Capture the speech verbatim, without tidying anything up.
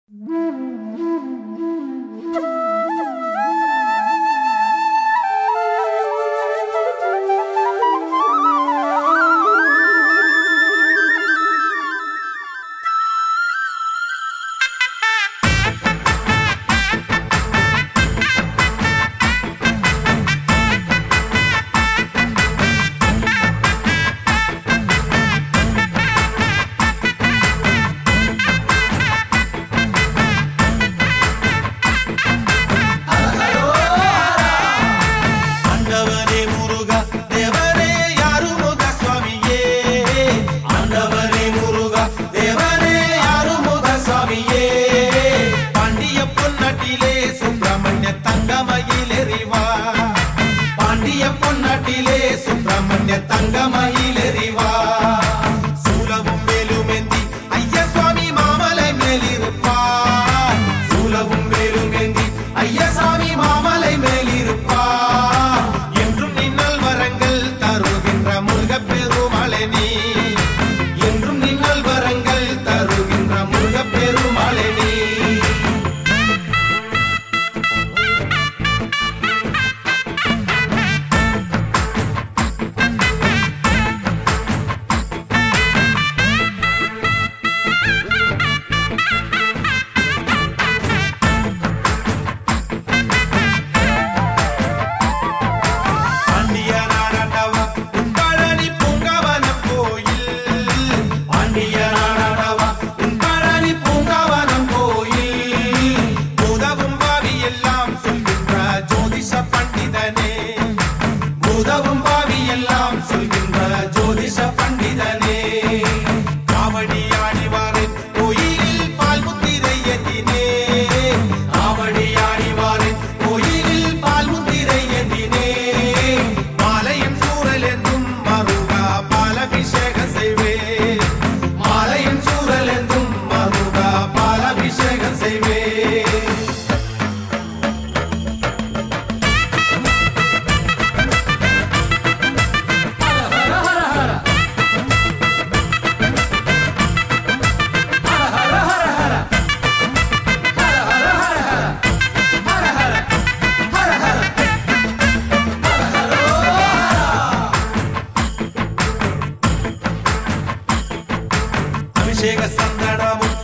சுப்பிரமணிய தங்கமயிலெறிவா சூலவும் வேலுமெந்தி ஐயா சுவாமி மாமலை மேலிருப்பார். சூலவும் வேலுமெந்தி ஐயா சாமி மாமலை மேலிருப்பார். என்றும் நின்னல் வரங்கள் தருகின்ற முருகப் பெருமாளே நீ. என்றும் நின்னல் வரங்கள் தருகின்ற முருகப் பெருமாளே நீ. உதவும் பாவி எல்லாம் சொல்கின்ற ஜோதிஷ பண்டிதனே. காவடி ஆடிவாரே கோயிலில் பால் முத்திரை ஏந்தினே. காவடி ஆடிவாரே கோயிலில் பால் முத்திரை ஏந்தினே. மாலையும் சூரல் என்றும் மருகா பாலபிஷேகம் செய்வே. மாலையும் சூரல் என்றும் மருகா பாலபிஷேகம் செய்வே. அபிஷேக சந்தனமும்